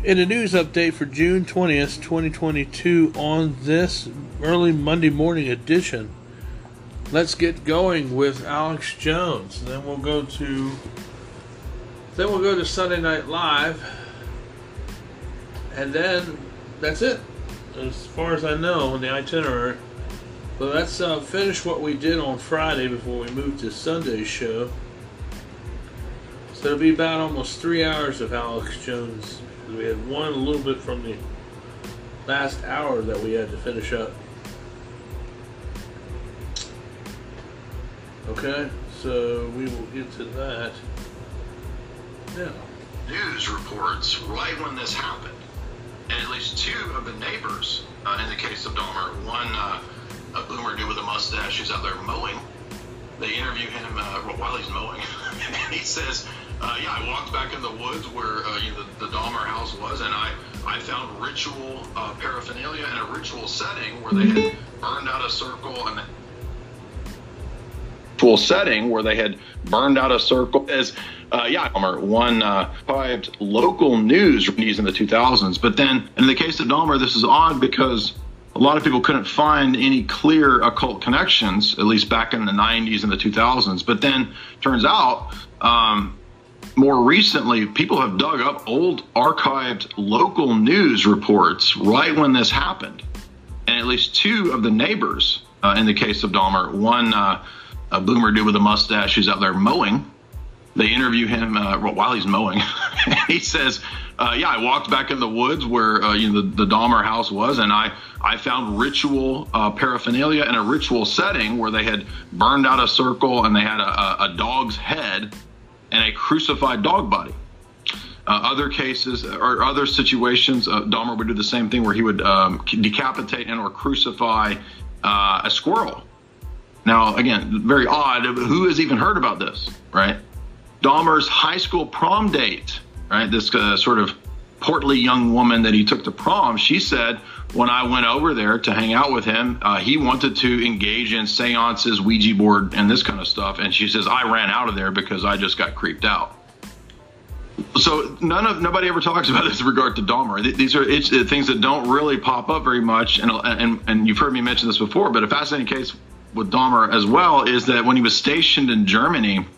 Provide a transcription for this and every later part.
In a news update for June 20th, 2022, on this early Monday morning edition, let's get going with Alex Jones. Then we'll go to Sunday Night Live, and then that's it, as far as I know, on the itinerary. But let's finish what we did on Friday before we move to Sunday's show. So it'll be about almost 3 hours of Alex Jones. We had one a little bit from the last hour that we had to finish up. Okay, so we will get to that now. News reports right when this happened, and at least two of the neighbors, in the case of Dahmer, one a boomer dude with a mustache who's out there mowing. They interview him while he's mowing, and he says, yeah, I walked back in the woods where the Dahmer house was, and I found ritual paraphernalia in a ritual setting where they had burned out a circle and as Dahmer, one local news in the 2000s. But then in the case of Dahmer, this is odd because a lot of people couldn't find any clear occult connections, at least back in the 90s and the 2000s. But then turns out, more recently, people have dug up old archived local news reports right when this happened. And at least two of the neighbors, in the case of Dahmer, one a boomer dude with a mustache who's out there mowing. They interview him while he's mowing. He says, yeah, I walked back in the woods where the Dahmer house was, and I found ritual paraphernalia in a ritual setting where they had burned out a circle and they had a dog's head and a crucified dog body. Other cases or other situations, Dahmer would do the same thing where he would decapitate and or crucify a squirrel. Now, again, very odd. Who has even heard about this, right? Dahmer's high school prom date, right? This sort of portly young woman that he took to prom, she said, when I went over there to hang out with him, he wanted to engage in seances, Ouija board, and this kind of stuff. And she says, I ran out of there because I just got creeped out. So nobody ever talks about this in regard to Dahmer. These are things that don't really pop up very much. And you've heard me mention this before, but a fascinating case with Dahmer as well is that when he was stationed in Germany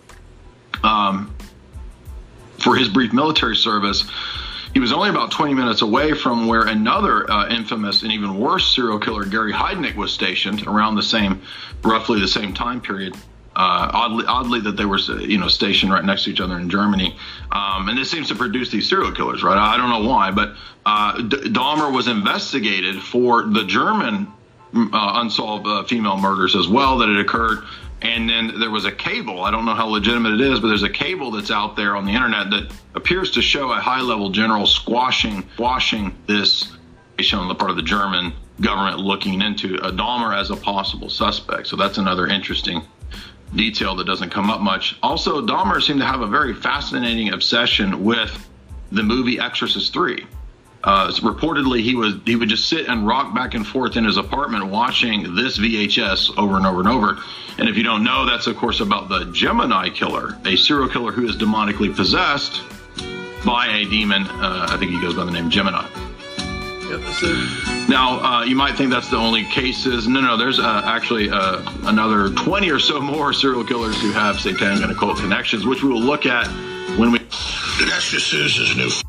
for his brief military service, he was only about 20 minutes away from where another infamous and even worse serial killer, Gary Heidnik, was stationed around roughly the same time period. Oddly that they were, stationed right next to each other in Germany. And this seems to produce these serial killers, right? I don't know why, but Dahmer was investigated for the German unsolved female murders as well that had occurred. And then there was a cable. I don't know how legitimate it is, but there's a cable that's out there on the internet that appears to show a high-level general squashing this on the part of the German government looking into Dahmer as a possible suspect. So that's another interesting detail that doesn't come up much. Also, Dahmer seemed to have a very fascinating obsession with the movie Exorcist 3. Reportedly, he would just sit and rock back and forth in his apartment watching this VHS over and over and over. And if you don't know, that's, of course, about the Gemini killer, a serial killer who is demonically possessed by a demon. I think he goes by the name Gemini. Yep, that's it. Now, you might think that's the only cases. No, there's actually another 20 or so more serial killers who have satanic and occult connections, which we will look at when we... The Exorcist is new.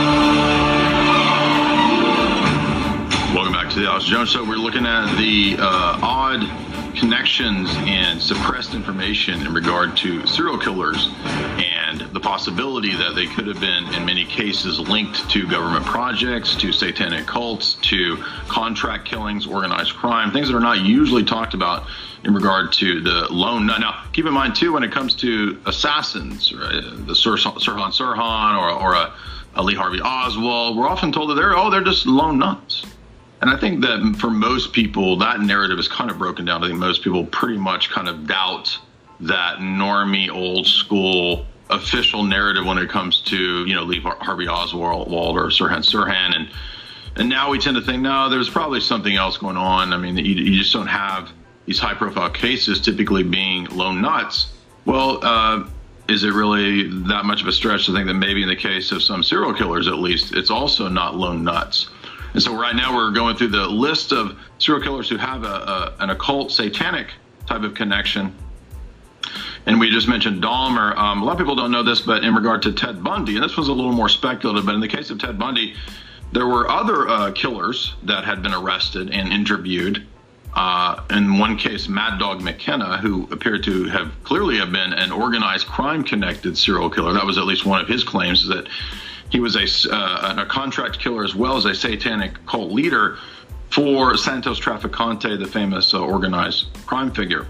Welcome back to the Alex Jones Show. We're looking at the odd connections and suppressed information in regard to serial killers and the possibility that they could have been, in many cases, linked to government projects, to satanic cults, to contract killings, organized crime, things that are not usually talked about in regard to the lone nut. Now, keep in mind, too, when it comes to assassins, right, the Sirhan Sirhan or a Lee Harvey Oswald, we're often told that they're just lone nuts. And I think that for most people, that narrative is kind of broken down. I think most people pretty much kind of doubt that normie, old school, official narrative when it comes to, Lee Harvey Oswald or Sirhan Sirhan. And now we tend to think, no, there's probably something else going on. I mean, you just don't have these high-profile cases typically being lone nuts. Well, is it really that much of a stretch to think that maybe in the case of some serial killers, at least, it's also not lone nuts? And so right now we're going through the list of serial killers who have an occult satanic type of connection. And we just mentioned Dahmer. A lot of people don't know this, but in regard to Ted Bundy, and this was a little more speculative, but in the case of Ted Bundy, there were other killers that had been arrested and interviewed. In one case, Mad Dog McKenna, who appeared to have clearly have been an organized crime-connected serial killer. That was at least one of his claims, is that he was a contract killer as well as a satanic cult leader for Santos Traficante, the famous organized crime figure.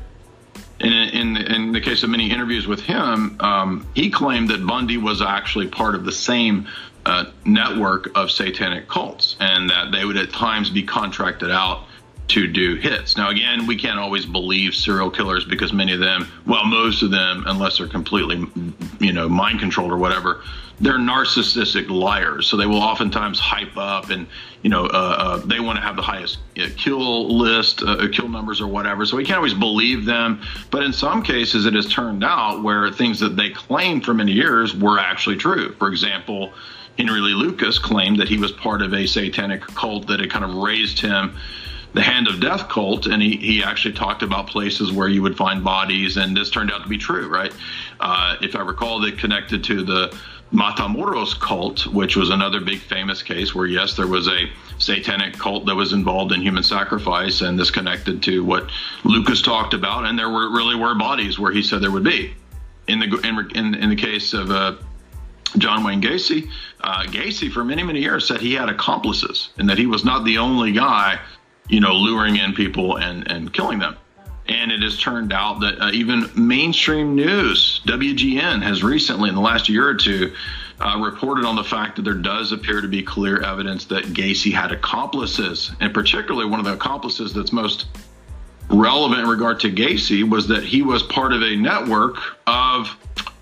In the case of many interviews with him, he claimed that Bundy was actually part of the same network of satanic cults, and that they would at times be contracted out to do hits. Now, again, we can't always believe serial killers because many of them, well, most of them, unless they're completely, mind controlled or whatever, they're narcissistic liars. So they will oftentimes hype up and, they want to have the highest kill list, kill numbers or whatever. So we can't always believe them. But in some cases, it has turned out where things that they claimed for many years were actually true. For example, Henry Lee Lucas claimed that he was part of a satanic cult that had kind of raised him, the Hand of Death cult, and he actually talked about places where you would find bodies, and this turned out to be true, right? If I recall, they connected to the Matamoros cult, which was another big famous case where, yes, there was a satanic cult that was involved in human sacrifice, and this connected to what Lucas talked about, and there really were bodies where he said there would be. In the case of John Wayne Gacy, Gacy for many, many years said he had accomplices and that he was not the only guy luring in people and killing them. And it has turned out that even mainstream news, WGN, has recently, in the last year or two, reported on the fact that there does appear to be clear evidence that Gacy had accomplices. And particularly one of the accomplices that's most relevant in regard to Gacy was that he was part of a network of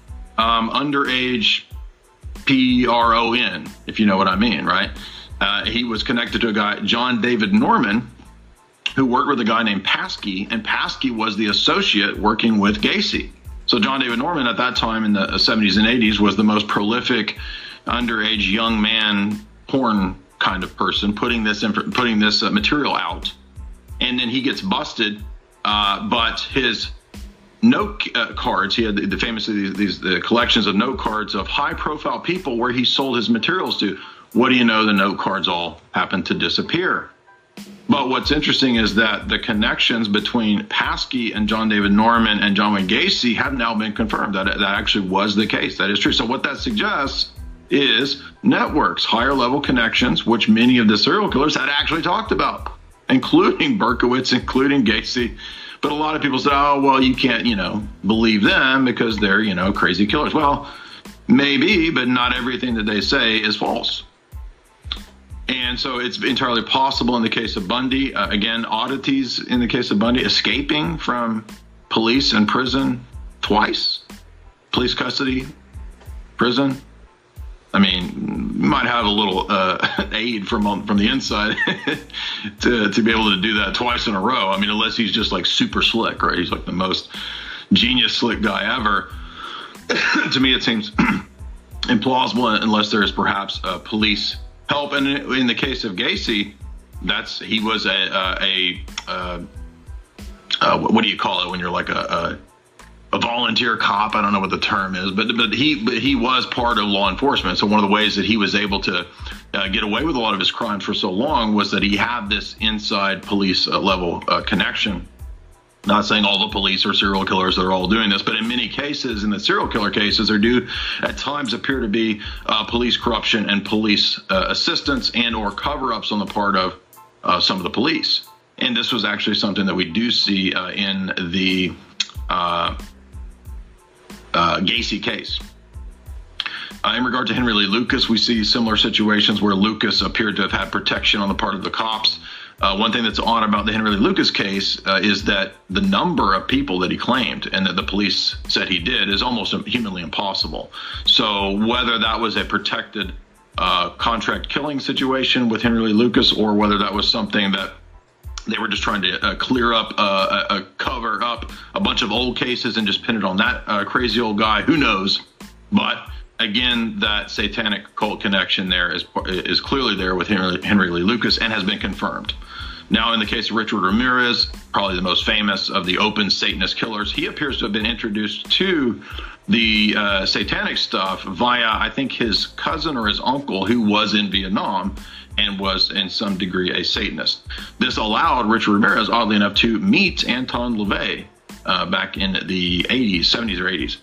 underage PRON, if you know what I mean, right? He was connected to a guy, John David Norman, who worked with a guy named Paskey, and Paskey was the associate working with Gacy. So John David Norman at that time in the 70s and 80s was the most prolific underage young man porn kind of person, putting this material out. And then he gets busted, but his note cards, he had the collections of note cards of high-profile people where he sold his materials to. What do you know? The note cards all happened to disappear. But what's interesting is that the connections between Paskey and John David Norman and John Wayne Gacy have now been confirmed. That actually was the case. That is true. So what that suggests is networks, higher level connections, which many of the serial killers had actually talked about, including Berkowitz, including Gacy. But a lot of people said, oh, well, you can't, believe them because they're, crazy killers. Well, maybe, but not everything that they say is false. And so it's entirely possible in the case of Bundy. Again, oddities in the case of Bundy, escaping from police and prison twice, police custody, prison. I mean, you might have a little aid from the inside to be able to do that twice in a row. I mean, unless he's just like super slick, right? He's like the most genius slick guy ever. To me, it seems implausible unless there is perhaps police help. And in the case of Gacy, he was what do you call it when you're like a volunteer cop? I don't know what the term is, but he was part of law enforcement. So one of the ways that he was able to get away with a lot of his crimes for so long was that he had this inside police level connection. Not saying all the police or serial killers that are all doing this, but in many cases, in the serial killer cases, there do at times appear to be police corruption and police assistance and or cover-ups on the part of some of the police. And this was actually something that we do see in the Gacy case. In regard to Henry Lee Lucas, we see similar situations where Lucas appeared to have had protection on the part of the cops. One thing that's odd about the Henry Lee Lucas case is that the number of people that he claimed and that the police said he did is almost humanly impossible. So whether that was a protected contract killing situation with Henry Lee Lucas or whether that was something that They were just trying to clear up, cover up a bunch of old cases and just pin it on that crazy old guy. Who knows? But again, that satanic cult connection there is clearly there with Henry Lee Lucas and has been confirmed. Now, in the case of Richard Ramirez, probably the most famous of the open Satanist killers, he appears to have been introduced to the satanic stuff via, I think, his cousin or his uncle who was in Vietnam and was in some degree a Satanist. This allowed Richard Ramirez, oddly enough, to meet Anton LaVey back in the 80s, 70s or 80s.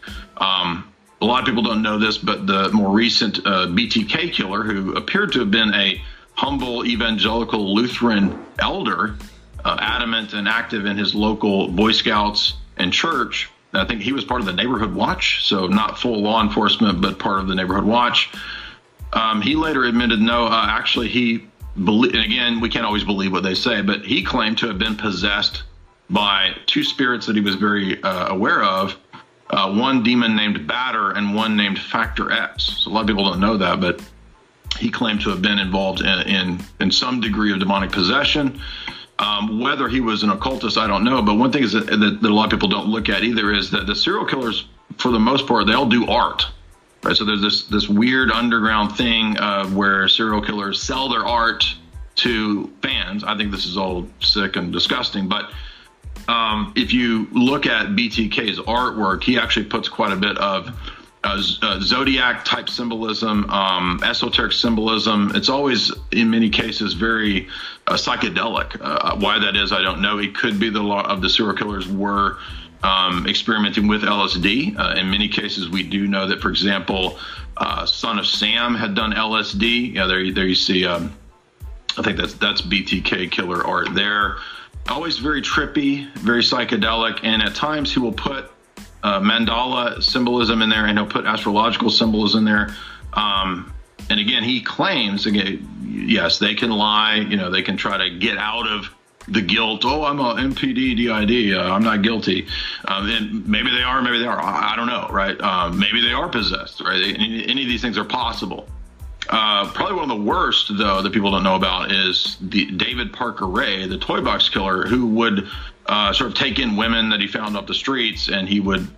A lot of people don't know this, but the more recent BTK killer, who appeared to have been a humble evangelical Lutheran elder, adamant and active in his local Boy Scouts and church. I think he was part of the Neighborhood Watch, so not full law enforcement, but part of the Neighborhood Watch. He later admitted, no, actually he believed, and again, we can't always believe what they say, but he claimed to have been possessed by two spirits that he was very aware of, one demon named Batter and one named Factor X. So a lot of people don't know that, but he claimed to have been involved in some degree of demonic possession. Whether he was an occultist, I don't know. But one thing is that a lot of people don't look at either is that the serial killers, for the most part, they all do art. Right? So there's this weird underground thing where serial killers sell their art to fans. I think this is all sick and disgusting. But if you look at BTK's artwork, he actually puts quite a bit of zodiac type symbolism, esoteric symbolism. It's always, in many cases, very psychedelic. Why that is, I don't know. It could be that a lot of the serial killers were experimenting with LSD. In many cases, we do know that, for example, Son of Sam had done LSD. Yeah, there you see. I think that's BTK killer art there. Always very trippy, very psychedelic, and at times he will put mandala symbolism in there, and he'll put astrological symbols in there. And again, he claims, again, yes, they can lie, you know, they can try to get out of the guilt. Oh, I'm a MPD DID. I'm not guilty. And maybe they are, maybe they are. I don't know, right? Maybe they are possessed, right? Any of these things are possible. Probably one of the worst, though, that people don't know about is the David Parker Ray, the toy box killer, who would sort of take in women that he found off the streets, and he would,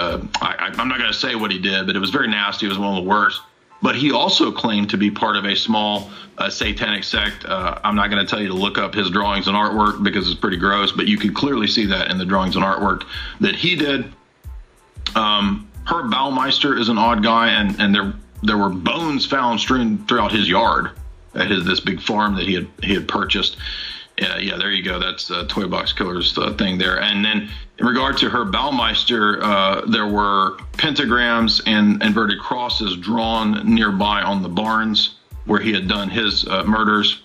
I'm not going to say what he did, but it was very nasty. It was one of the worst. But he also claimed to be part of a small satanic sect. I'm not going to tell you to look up his drawings and artwork because it's pretty gross, but you can clearly see that in the drawings and artwork that he did. Herb Baumeister is an odd guy, and there were bones found strewn throughout his yard at this big farm that he had purchased. Yeah, there you go. That's Toy Box Killer's thing there. And then in regard to Herb Baumeister, there were pentagrams and inverted crosses drawn nearby on the barns where he had done his murders.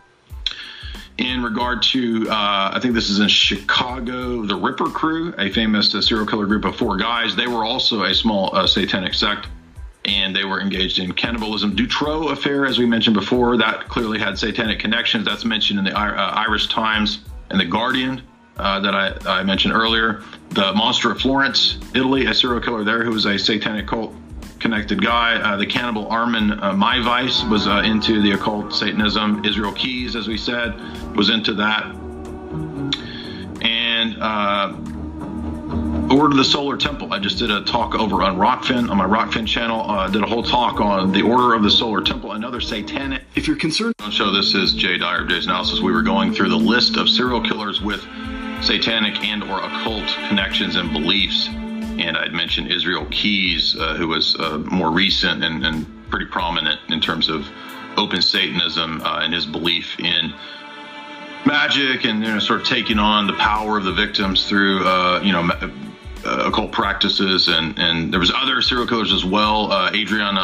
In regard to, I think this is in Chicago, the Ripper Crew, a famous serial killer group of 4 guys. They were also a small satanic sect, and they were engaged in cannibalism. Dutroux affair, as we mentioned before, that clearly had satanic connections. That's mentioned in the Irish Times and the Guardian that I mentioned earlier. The Monster of Florence, Italy, a serial killer there who was a satanic cult connected guy. The cannibal Armin Maivice was into the occult Satanism. Israel Keys, as we said, was into that. And Order of the Solar Temple. I just did a talk over on Rockfin, on my Rockfin channel. Did a whole talk on the Order of the Solar Temple, another satanic. If you're concerned, so this is Jay Dyer of Jay's Analysis. We were going through the list of serial killers with satanic and or occult connections and beliefs. And I'd mentioned Israel Keys, who was more recent and pretty prominent in terms of open Satanism and his belief in magic and sort of taking on the power of the victims through occult practices, and there was other serial killers as well. Adrian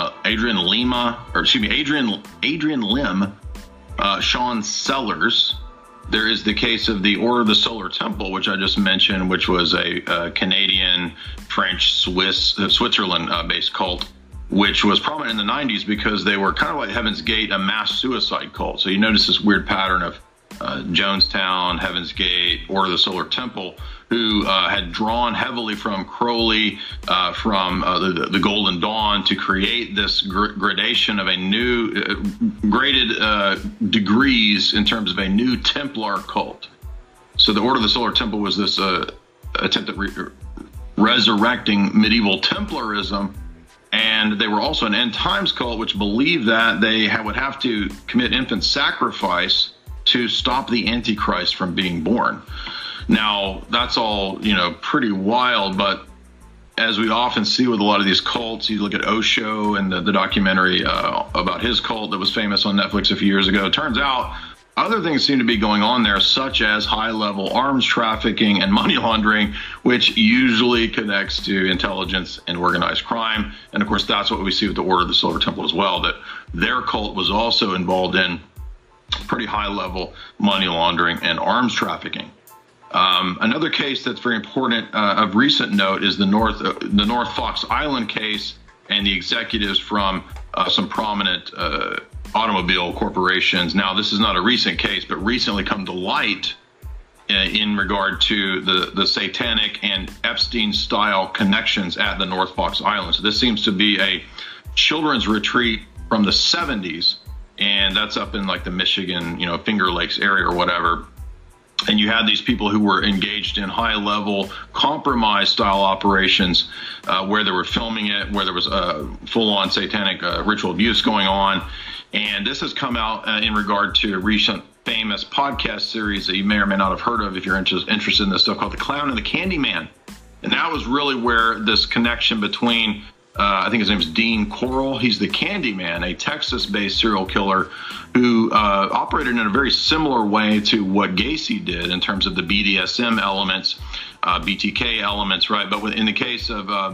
Lim, Sean Sellers. There is the case of the Order of the Solar Temple, which I just mentioned, which was a Canadian, French, Switzerland-based cult, which was prominent in the 90s because they were kind of like Heaven's Gate, a mass suicide cult. So you notice this weird pattern of Jonestown, Heaven's Gate, Order of the Solar Temple, who had drawn heavily from Crowley, from the Golden Dawn to create this gradation of a new, graded degrees in terms of a new Templar cult. So the Order of the Solar Temple was this attempt at resurrecting medieval Templarism, and they were also an end times cult, which believed that they would have to commit infant sacrifice to stop the Antichrist from being born. Now, that's all, pretty wild, but as we often see with a lot of these cults, you look at Osho and the documentary about his cult that was famous on Netflix a few years ago. It turns out other things seem to be going on there, such as high-level arms trafficking and money laundering, which usually connects to intelligence and organized crime. And, of course, that's what we see with the Order of the Silver Temple as well, that their cult was also involved in pretty high-level money laundering and arms trafficking. Another case that's very important of recent note is the North Fox Island case and the executives from some prominent automobile corporations. Now, this is not a recent case, but recently come to light in regard to the satanic and Epstein-style connections at the North Fox Island. So this seems to be a children's retreat from the 70s, and that's up in like the Michigan, Finger Lakes area or whatever. And you had these people who were engaged in high-level compromise-style operations where they were filming it, where there was full-on satanic ritual abuse going on. And this has come out in regard to a recent famous podcast series that you may or may not have heard of if you're interested in this stuff, called The Clown and the Candyman. And that was really where this connection between, I think his name is Dean Coral. He's the Candyman, a Texas-based serial killer who operated in a very similar way to what Gacy did in terms of the BDSM elements, BTK elements, right? But in the case of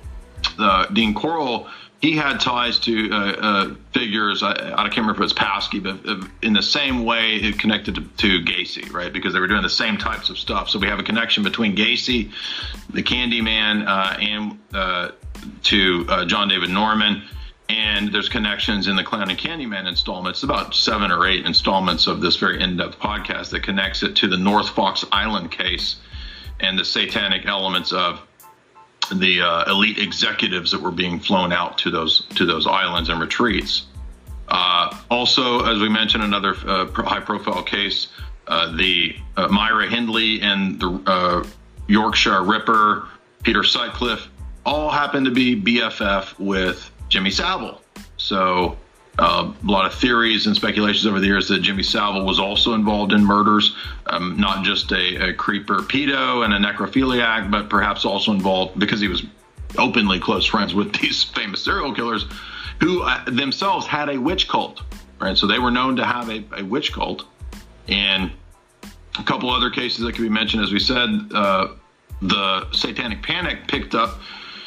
Dean Coral, he had ties to figures, I can't remember if it's Paskey, but in the same way it connected to Gacy, right? Because they were doing the same types of stuff. So we have a connection between Gacy, the Candyman, and to John David Norman. And there's connections in the Clown and Candyman installments, about 7 or 8 installments of this very in-depth podcast that connects it to the North Fox Island case and the satanic elements of the elite executives that were being flown out to those islands and retreats. Also, as we mentioned, another high-profile case, the Myra Hindley and the Yorkshire Ripper, Peter Sutcliffe, all happen to be BFF with Jimmy Savile. So a lot of theories and speculations over the years that Jimmy Savile was also involved in murders, not just a creeper pedo and a necrophiliac, but perhaps also involved because he was openly close friends with these famous serial killers who themselves had a witch cult, right? So they were known to have a witch cult. And a couple other cases that could be mentioned, as we said, the Satanic Panic picked up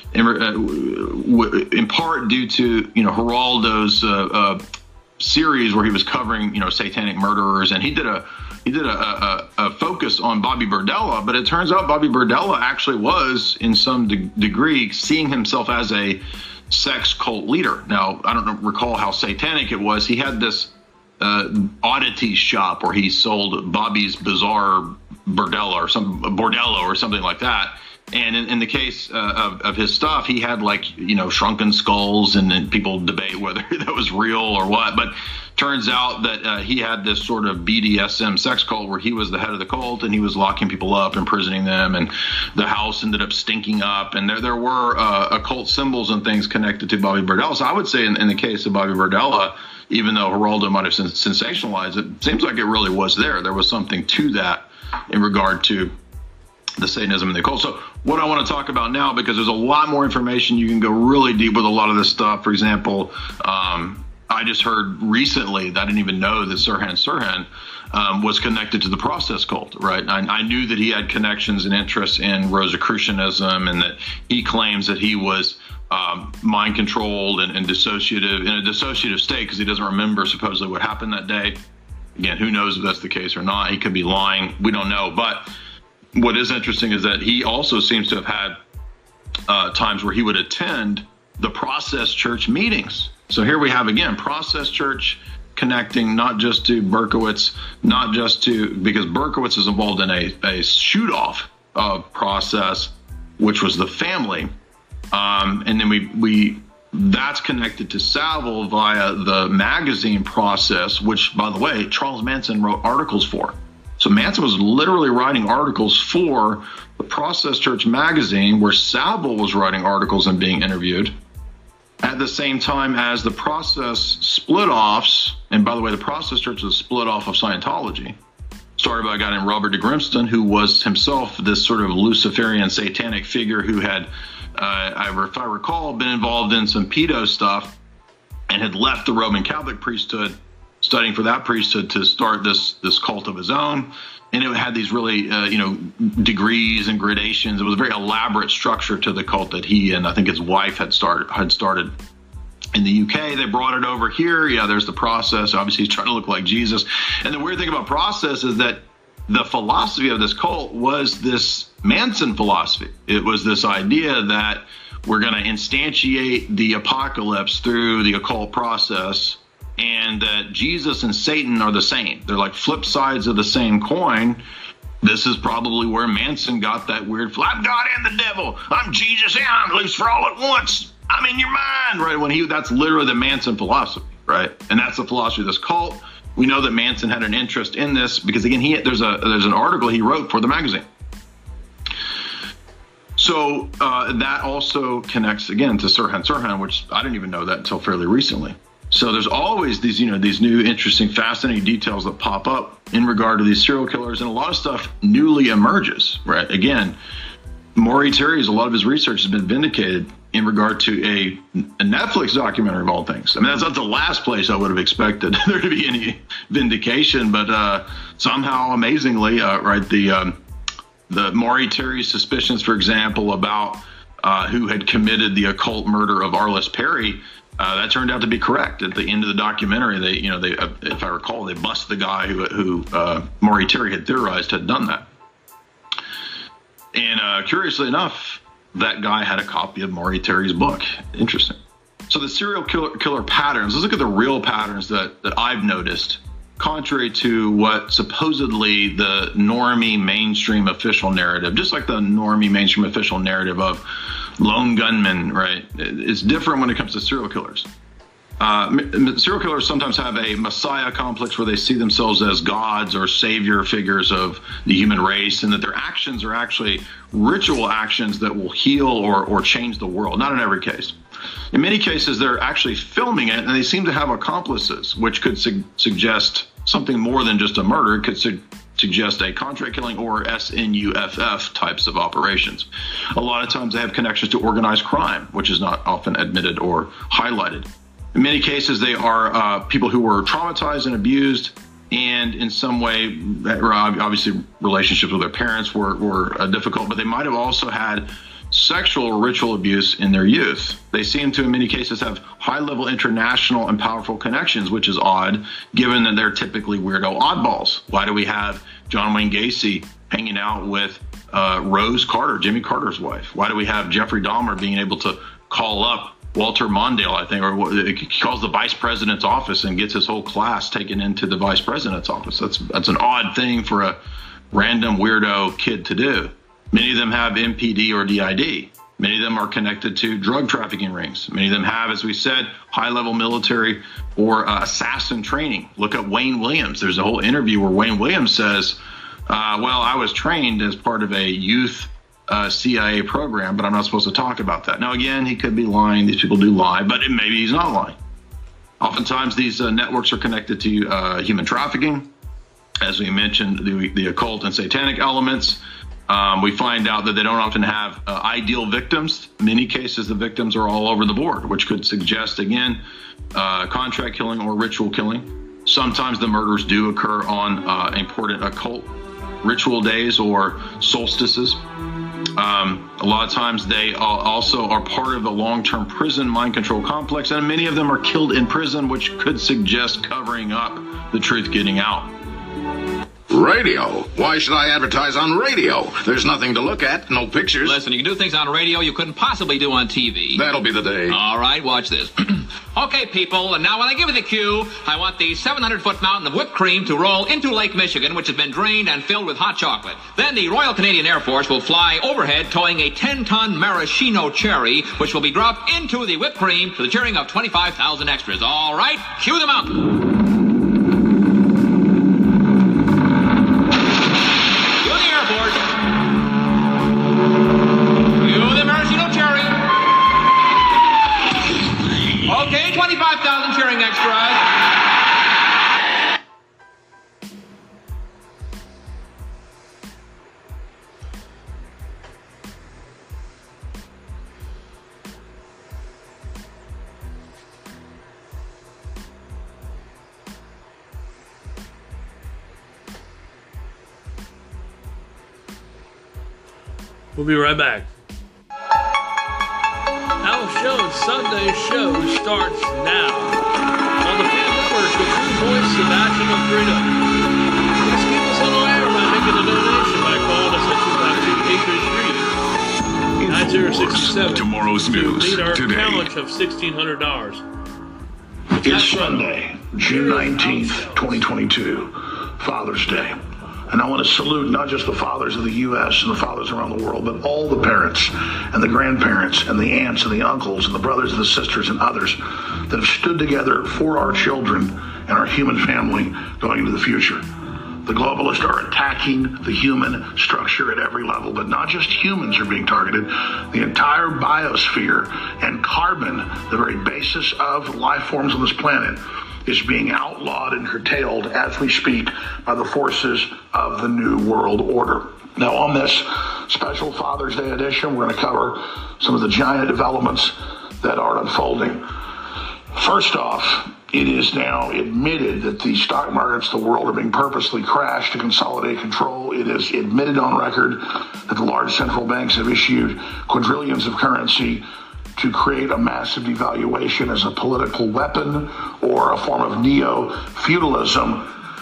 in part due to Geraldo's series where he was covering satanic murderers, and he did a focus on Bobby Berdella, but it turns out Bobby Berdella actually was in some degree seeing himself as a sex cult leader. Now, I don't recall how satanic it was. He had this oddity shop where he sold Bobby's Bizarre Bordella or something like that. And in the case of his stuff, he had shrunken skulls, and people debate whether that was real or what. But turns out that he had this sort of BDSM sex cult where he was the head of the cult, and he was locking people up, imprisoning them, and the house ended up stinking up. And there were occult symbols and things connected to Bobby Berdella. So I would say in the case of Bobby Berdella, even though Geraldo might have sensationalized it, seems like it really was there. There was something to that in regard to the Satanism and the occult. So what I want to talk about now, because there's a lot more information, you can go really deep with a lot of this stuff. For example, I just heard recently that I didn't even know that Sirhan was connected to the process cult, right? I knew that he had connections and interests in Rosicrucianism, and that he claims that he was mind controlled and dissociative, in a dissociative state, because he doesn't remember supposedly what happened that day. Again, who knows if that's the case or not? He could be lying. We don't know. But what is interesting is that he also seems to have had times where he would attend the Process Church meetings. So here we have, again, Process Church connecting not just to Berkowitz, not just to, because Berkowitz is involved in a shoot-off of Process, which was the family. And then that's connected to Savile via the magazine Process, which, by the way, Charles Manson wrote articles for. So Manson was literally writing articles for the Process Church magazine, where Savile was writing articles and being interviewed, at the same time as the Process split-offs. And by the way, the Process Church was a split-off of Scientology, started by a guy named Robert de Grimston, who was himself this sort of Luciferian satanic figure who had, if I recall, been involved in some pedo stuff and had left the Roman Catholic priesthood, studying for that priesthood, to start this cult of his own. And it had these really, degrees and gradations. It was a very elaborate structure to the cult that he and I think his wife had started. In the UK, they brought it over here. Yeah, there's the Process. Obviously, he's trying to look like Jesus. And the weird thing about Process is that the philosophy of this cult was this Manson philosophy. It was this idea that we're going to instantiate the apocalypse through the occult process, and that Jesus and Satan are the same. They're like flip sides of the same coin. This is probably where Manson got that weird, I'm God and the devil, I'm Jesus and I'm loose for all at once, I'm in your mind, right? That's literally the Manson philosophy, right? And that's the philosophy of this cult. We know that Manson had an interest in this because, again, there's an article he wrote for the magazine. So that also connects, again, to Sirhan Sirhan, which I didn't even know that until fairly recently. So there's always these new, interesting, fascinating details that pop up in regard to these serial killers, and a lot of stuff newly emerges, right? Again, Maury Terry's, a lot of his research has been vindicated in regard to a Netflix documentary of all things. I mean, that's not the last place I would have expected there to be any vindication, but somehow, amazingly, the Maury Terry's suspicions, for example, about who had committed the occult murder of Arliss Perry, that turned out to be correct. At the end of the documentary, they if I recall, they bust the guy who Maury Terry had theorized had done that. And curiously enough, that guy had a copy of Maury Terry's book. Interesting. So the serial killer patterns, let's look at the real patterns that I've noticed, contrary to what supposedly the normie mainstream official narrative, just like the normie mainstream official narrative of lone gunmen, right? It's different when it comes to serial killers. Serial killers sometimes have a messiah complex where they see themselves as gods or savior figures of the human race, and that their actions are actually ritual actions that will heal or change the world. Not in every case. In many cases, they're actually filming it, and they seem to have accomplices, which could suggest something more than just a murder. It could suggest a contract killing or SNUFF types of operations. A lot of times they have connections to organized crime, which is not often admitted or highlighted. In many cases, they are people who were traumatized and abused, and in some way, obviously relationships with their parents were difficult, but they might have also had sexual or ritual abuse in their youth. They seem to, in many cases, have high-level international and powerful connections, which is odd, given that they're typically weirdo oddballs. Why do we have John Wayne Gacy hanging out with Rose Carter, Jimmy Carter's wife? Why do we have Jeffrey Dahmer being able to call up Walter Mondale, I think, or he calls the vice president's office and gets his whole class taken into the vice president's office? That's an odd thing for a random weirdo kid to do. Many of them have MPD or DID. Many of them are connected to drug trafficking rings. Many of them have, as we said, high-level military or assassin training. Look at Wayne Williams. There's a whole interview where Wayne Williams says, well, I was trained as part of a youth CIA program, but I'm not supposed to talk about that. Now, again, he could be lying. These people do lie, but maybe he's not lying. Oftentimes, these networks are connected to human trafficking. As we mentioned, the occult and satanic elements. We find out that they don't often have ideal victims. In many cases, the victims are all over the board, which could suggest, again, contract killing or ritual killing. Sometimes the murders do occur on important occult ritual days or solstices. A lot of times they also are part of the long-term prison mind control complex, and many of them are killed in prison, which could suggest covering up the truth getting out. Radio? Why should I advertise on radio? There's nothing to look at, no pictures. Listen, you can do things on radio you couldn't possibly do on TV. That'll be the day. All right, watch this. Okay, people, and now when I give you the cue, I want the 700-foot mountain of whipped cream to roll into Lake Michigan, which has been drained and filled with hot chocolate. Then the Royal Canadian Air Force will fly overhead towing a 10-ton maraschino cherry, which will be dropped into the whipped cream to the cheering of 25,000 extras. All right, cue the mountain. We'll be right back. Our show and Sunday show starts now on the Fan Network, the true voice of national freedom. Please keep us on air by making a donation by calling us at 252-833-9067 Tomorrow's news to meet our today. challenge of $1,600. It's Sunday, June 19th, 2022, Father's Day. And I want to salute not just the fathers of the U.S. and the fathers around the world, but all the parents and the grandparents and the aunts and the uncles and the brothers and the sisters and others that have stood together for our children and our human family going into the future. The globalists are attacking the human structure at every level, but not just humans are being targeted. The entire biosphere and carbon, the very basis of life forms on this planet, is being outlawed and curtailed as we speak by the forces of the New World Order. Now, on this special Father's Day edition, we're going to cover some of the giant developments that are unfolding. First off, it is now admitted that the stock markets of the world are being purposely crashed to consolidate control. It is admitted on record that the large central banks have issued quadrillions of currency to create a massive devaluation as a political weapon or a form of neo-feudalism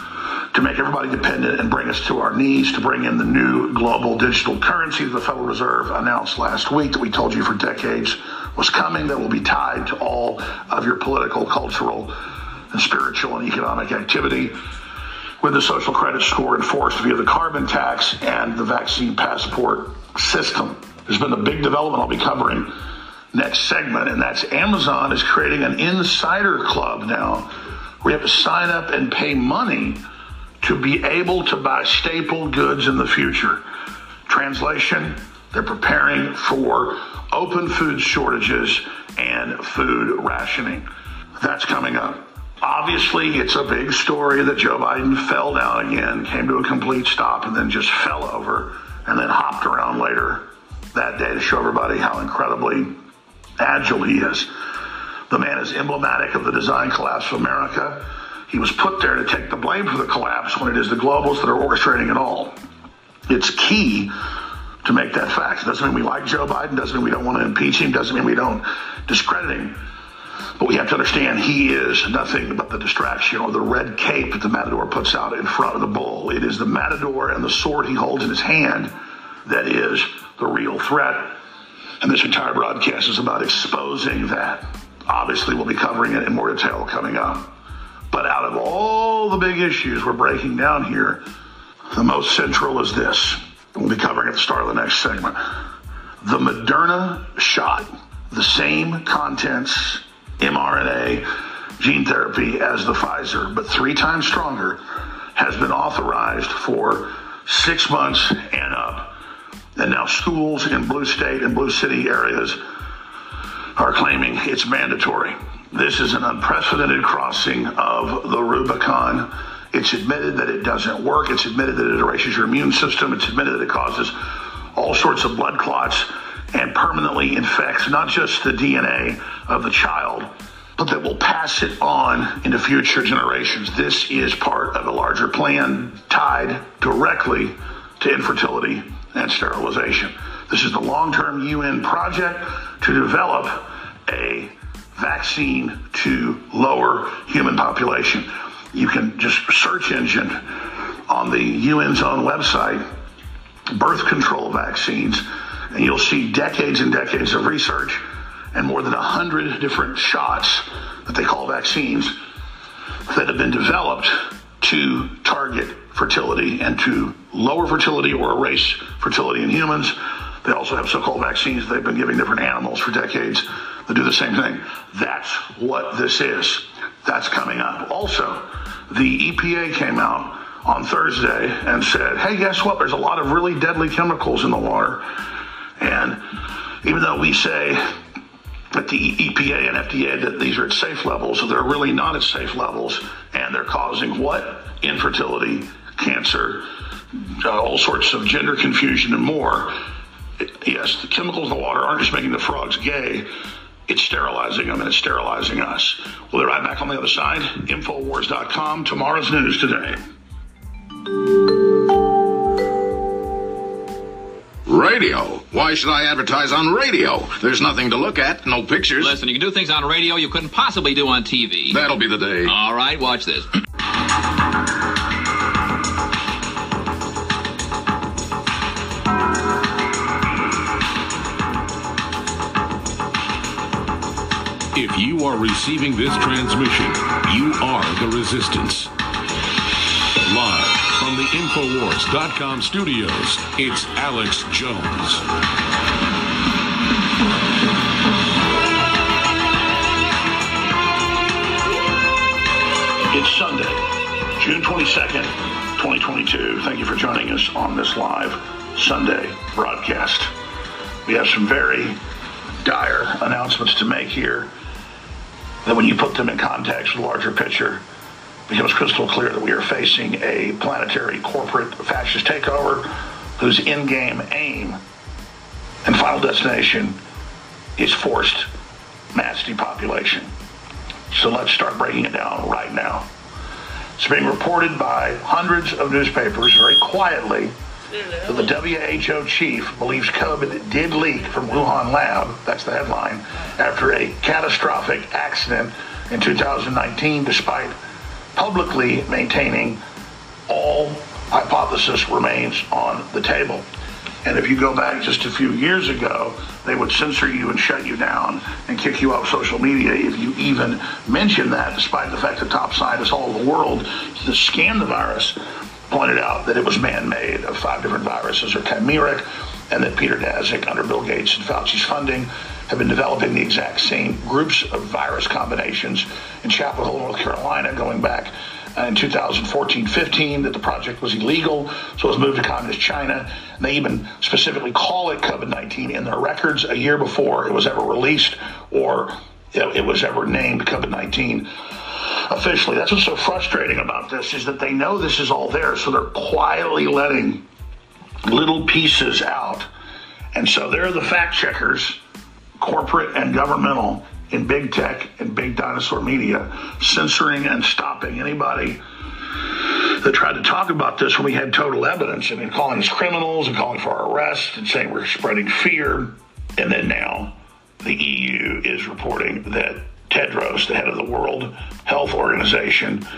to make everybody dependent and bring us to our knees, to bring in the new global digital currency that the Federal Reserve announced last week that we told you for decades was coming, that will be tied to all of your political, cultural, and spiritual and economic activity, with the social credit score enforced via the carbon tax and the vaccine passport system. There's been a big development I'll be covering next segment, and that's Amazon is creating an insider club now where you have to sign up and pay money to be able to buy staple goods in the future. Translation, they're preparing for open food shortages and food rationing. That's coming up. Obviously, it's a big story that Joe Biden fell down again, came to a complete stop, and then just fell over, and then hopped around later that day to show everybody how incredibly agile he is. The man is emblematic of the design collapse of America. He was put there to take the blame for the collapse when it is the globalists that are orchestrating it all. It's key to make that fact. Doesn't mean we like Joe Biden, doesn't mean we don't want to impeach him, doesn't mean we don't discredit him. But we have to understand he is nothing but the distraction or the red cape that the matador puts out in front of the bull. It is the matador and the sword he holds in his hand that is the real threat. And this entire broadcast is about exposing that. Obviously, we'll be covering it in more detail coming up. But out of all the big issues we're breaking down here, the most central is this. We'll be covering at the start of the next segment. The Moderna shot, the same contents, mRNA, gene therapy as the Pfizer, but 3 times stronger, has been authorized for 6 months and up. And now schools in blue state and blue city areas are claiming it's mandatory. This is an unprecedented crossing of the Rubicon. It's admitted that it doesn't work. It's admitted that it erases your immune system. It's admitted that it causes all sorts of blood clots and permanently infects not just the DNA of the child, but that will pass it on into future generations. This is part of a larger plan tied directly to infertility and sterilization. This is the long-term UN project to develop a vaccine to lower human population. You can just search engine on the UN's own website, birth control vaccines, and you'll see decades and decades of research and more than 100 different shots that they call vaccines that have been developed to target fertility and to lower fertility or erase fertility in humans. They also have so-called vaccines they've been giving different animals for decades that do the same thing. That's what this is. That's coming up. Also, the EPA came out on Thursday and said, hey, guess what? There's a lot of really deadly chemicals in the water. And even though we say at the EPA and FDA that these are at safe levels, so they're really not at safe levels, and they're causing what? Infertility, cancer, all sorts of gender confusion and more. Yes, the chemicals in the water aren't just making the frogs gay, it's sterilizing them and it's sterilizing us. We'll be right back on the other side. Infowars.com, tomorrow's news today. Right Radio. Why should I advertise on radio? There's nothing to look at, no pictures. Listen, you can do things on radio you couldn't possibly do on TV. That'll be the day. All right, watch this. If you are receiving this transmission, you are the Resistance. Live from the Infowars.com studios, it's Alex Jones. It's Sunday, June 22nd, 2022. Thank you for joining us on this live Sunday broadcast. We have some very dire announcements to make here that when you put them in context with the larger picture, it becomes crystal clear that we are facing a planetary corporate fascist takeover whose in-game aim and final destination is forced mass depopulation. So let's start breaking it down right now. It's being reported by hundreds of newspapers very quietly that the WHO chief believes COVID did leak from Wuhan lab, that's the headline, after a catastrophic accident in 2019, despite publicly maintaining all hypothesis remains on the table. And if you go back just a few years ago, they would censor you and shut you down and kick you off social media if you even mentioned that, despite the fact that top scientists all over the world that scanned the virus pointed out that it was man-made, of 5 different viruses are chimeric, and that Peter Daszak, under Bill Gates and Fauci's funding, have been developing the exact same groups of virus combinations in Chapel Hill, North Carolina, going back in 2014-15, that the project was illegal, so it was moved to communist China. And they even specifically call it COVID-19 in their records a year before it was ever released or it was ever named COVID-19 officially. That's what's so frustrating about this, is that they know this is all there, so they're quietly letting little pieces out. And so they're the fact checkers, corporate and governmental, in big tech and big dinosaur media, censoring and stopping anybody that tried to talk about this when we had total evidence, and calling us criminals and calling for our arrest and saying we're spreading fear. And then now the EU is reporting that Tedros, the head of the World Health Organization,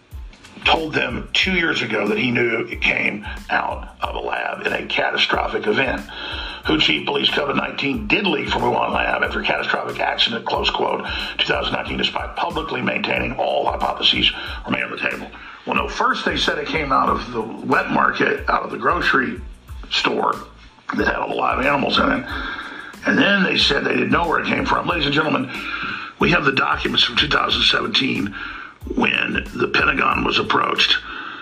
told them 2 years ago that he knew it came out of a lab in a catastrophic event. WHO chief believes COVID-19 did leak from Wuhan lab after a catastrophic accident, close quote, 2019, despite publicly maintaining all hypotheses remain on the table. Well, no, first they said it came out of the wet market, out of the grocery store that had all the live animals in it. And then they said they didn't know where it came from. Ladies and gentlemen, we have the documents from 2017 when the Pentagon was approached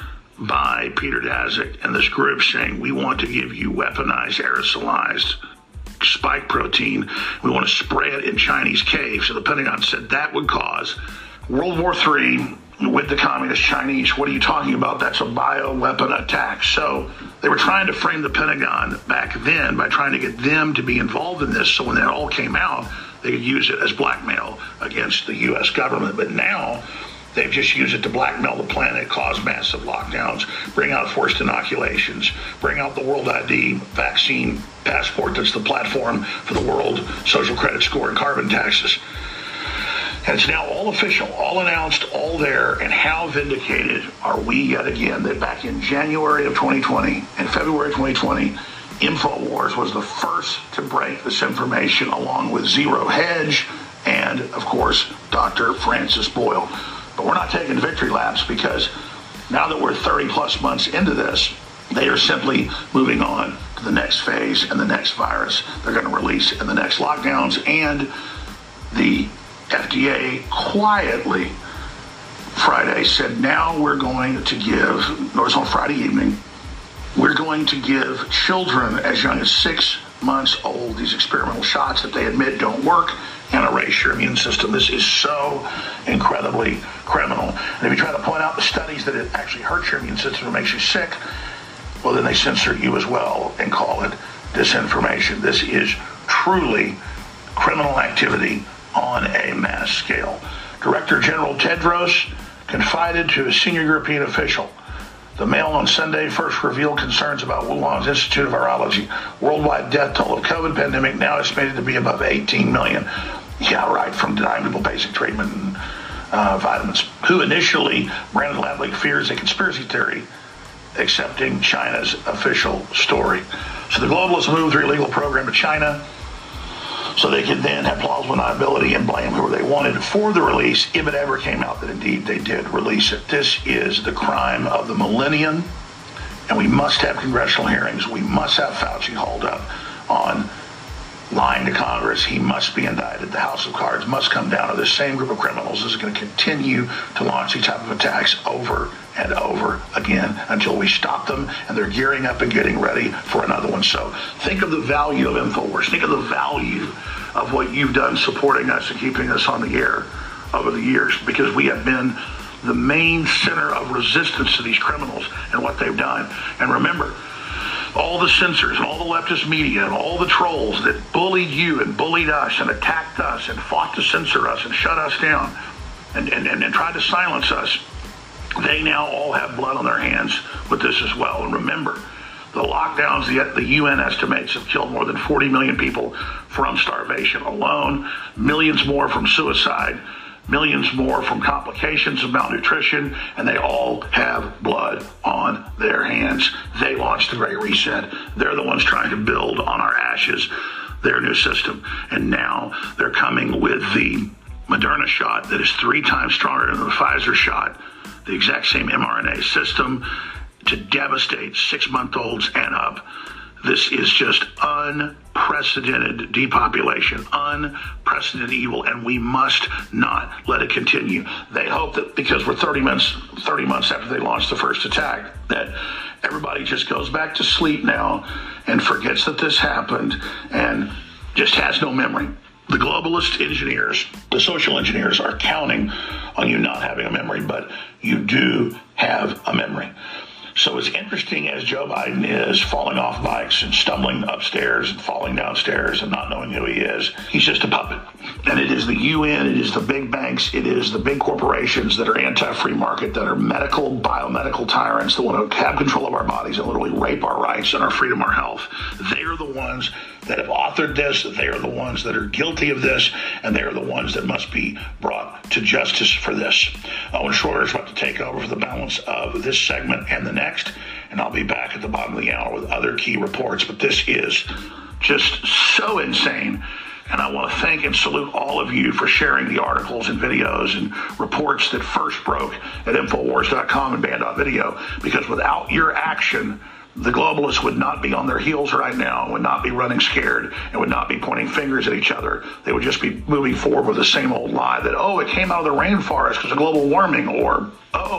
by Peter Daszak and this group saying, we want to give you weaponized, aerosolized spike protein. We want to spray it in Chinese caves. So the Pentagon said that would cause World War III with the communist Chinese. What are you talking about? That's a bioweapon attack. So they were trying to frame the Pentagon back then by trying to get them to be involved in this, so when that all came out, they could use it as blackmail against the U.S. government. But now they've just used it to blackmail the planet, cause massive lockdowns, bring out forced inoculations, bring out the World ID vaccine passport that's the platform for the world social credit score and carbon taxes. And it's now all official, all announced, all there. And how vindicated are we yet again that back in January of 2020 and February 2020, InfoWars was the first to break this information, along with Zero Hedge and, of course, Dr. Francis Boyle. But we're not taking victory laps, because now that we're 30-plus months into this, they are simply moving on to the next phase and the next virus they're going to release and the next lockdowns. And the FDA quietly Friday said, now we're going to give, no, it's on Friday evening, we're going to give children as young as 6 months old these experimental shots that they admit don't work and erase your immune system. This is so incredibly criminal. And if you try to point out the studies that it actually hurts your immune system and makes you sick, well, then they censor you as well and call it disinformation. This is truly criminal activity on a mass scale. Director General Tedros confided to a senior European official The Mail on Sunday first revealed concerns about Wuhan's Institute of Virology. Worldwide death toll of COVID pandemic now estimated to be above 18 million. Yeah, right, from denying people basic treatment and vitamins. Who initially Brandon Ladley fears a conspiracy theory, accepting China's official story. So the globalists moved their illegal program to China so they could then have plausible deniability and blame whoever they wanted for the release, if it ever came out that indeed they did release it. This is the crime of the millennium, and we must have congressional hearings. We must have Fauci hauled up on lying to Congress. He must be indicted. The House of Cards must come down to the same group of criminals. This is going to continue to launch these type of attacks over and over again until we stop them, and they're gearing up and getting ready for another one. So think of the value of InfoWars. Think of the value of what you've done supporting us and keeping us on the air over the years, because we have been the main center of resistance to these criminals and what they've done. And remember, all the censors and all the leftist media and all the trolls that bullied you and bullied us and attacked us and fought to censor us and shut us down and tried to silence us, they now all have blood on their hands with this as well. And remember, the lockdowns, the UN estimates have killed more than 40 million people from starvation alone, millions more from suicide, millions more from complications of malnutrition, and they all have blood on their hands. They launched the Great Reset. They're the ones trying to build on our ashes their new system. And now they're coming with the Moderna shot that is 3 times stronger than the Pfizer shot, the exact same mRNA system to devastate 6-month-olds and up. This is just unprecedented depopulation, unprecedented evil, and we must not let it continue. They hope that because we're 30 months after they launched the first attack, that everybody just goes back to sleep now and forgets that this happened and just has no memory. The globalist engineers, the social engineers, are counting on you not having a memory, but you do have a memory. So as interesting as Joe Biden is falling off bikes and stumbling upstairs and falling downstairs and not knowing who he is, he's just a puppet. And it is the UN, it is the big banks, it is the big corporations that are anti-free market, that are biomedical tyrants that want to have control of our bodies and literally rape our rights and our freedom, our health. They are the ones that have authored this, they are the ones that are guilty of this, and they are the ones that must be brought to justice for this. Owen Schroyer is about to take over for the balance of this segment and the next, and I'll be back at the bottom of the hour with other key reports. But this is just so insane, and I want to thank and salute all of you for sharing the articles and videos and reports that first broke at Infowars.com and Band.video, because without your action, the globalists would not be on their heels right now, would not be running scared, and would not be pointing fingers at each other. They would just be moving forward with the same old lie that, oh, it came out of the rainforest because of global warming, or,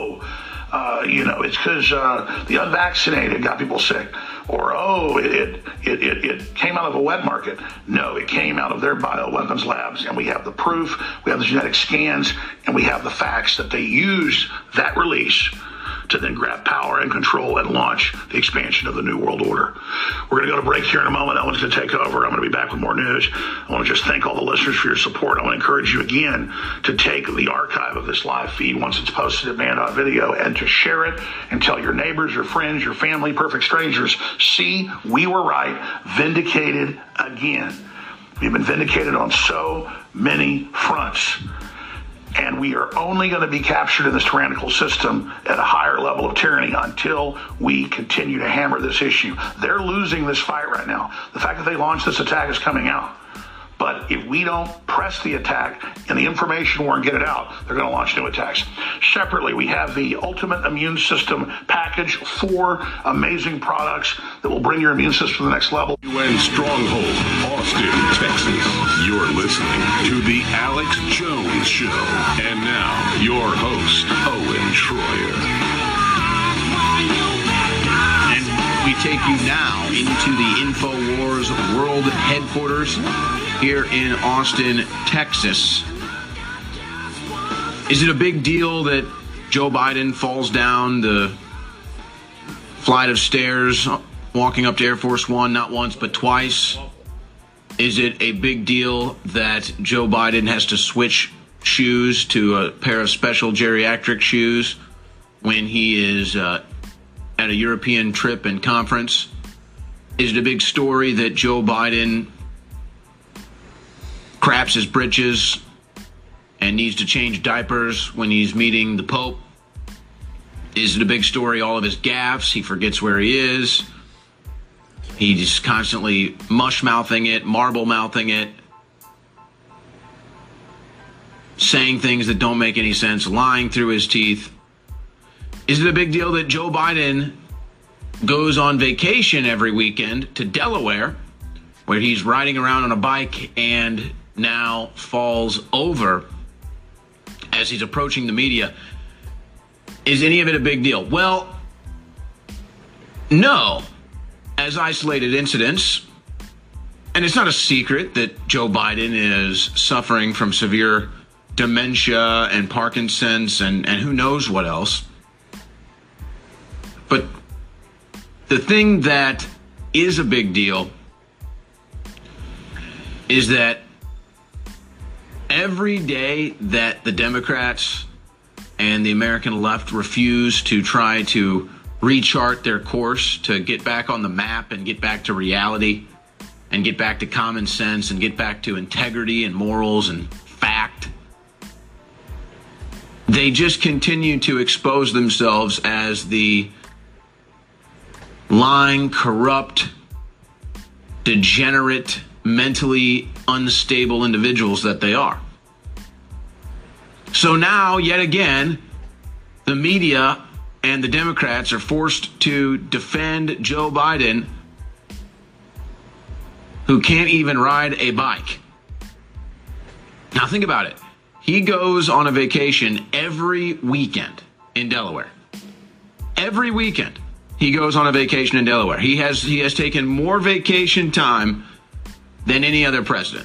it's because the unvaccinated got people sick, or, oh, it came out of a wet market. No, it came out of their bioweapons labs, and we have the proof, we have the genetic scans, and we have the facts that they used that release to then grab power and control and launch the expansion of the New World Order. We're going to go to break here in a moment. Owen's going to take over. I'm going to be back with more news. I want to just thank all the listeners for your support. I want to encourage you again to take the archive of this live feed once it's posted at Band.video and to share it and tell your neighbors, your friends, your family, perfect strangers. See, we were right. Vindicated again. We've been vindicated on so many fronts. And we are only going to be captured in this tyrannical system at a higher level of tyranny until we continue to hammer this issue. They're losing this fight right now. The fact that they launched this attack is coming out. But if we don't press the attack and the information war and get it out, they're going to launch new attacks. Separately, we have the Ultimate Immune System package, 4 amazing products that will bring your immune system to the next level. UN Stronghold, Austin, Texas. You're listening to The Alex Jones Show. And now, your host, Owen Schroyer. We take you now into the InfoWars World Headquarters here in Austin, Texas. Is it a big deal that Joe Biden falls down the flight of stairs walking up to Air Force One, not once but twice? Is it a big deal that Joe Biden has to switch shoes to a pair of special geriatric shoes when he is at a European trip and conference? Is it a big story that Joe Biden craps his britches and needs to change diapers when he's meeting the Pope? Is it a big story, all of his gaffes? He forgets where he is. He's constantly mush-mouthing it, marble-mouthing it, saying things that don't make any sense, lying through his teeth. Is it a big deal that Joe Biden goes on vacation every weekend to Delaware, where he's riding around on a bike and now falls over as he's approaching the media? Is any of it a big deal? Well, no. As isolated incidents, and it's not a secret that Joe Biden is suffering from severe dementia and Parkinson's and who knows what else. But the thing that is a big deal is that every day that the Democrats and the American left refuse to try to rechart their course, to get back on the map and get back to reality and get back to common sense and get back to integrity and morals and fact, they just continue to expose themselves as the lying, corrupt, degenerate, mentally unstable individuals that they are. So now, yet again, the media and the Democrats are forced to defend Joe Biden, who can't even ride a bike. Now think about it. He goes on a vacation every weekend in Delaware. Every weekend he goes on a vacation in Delaware. He has taken more vacation time than any other president.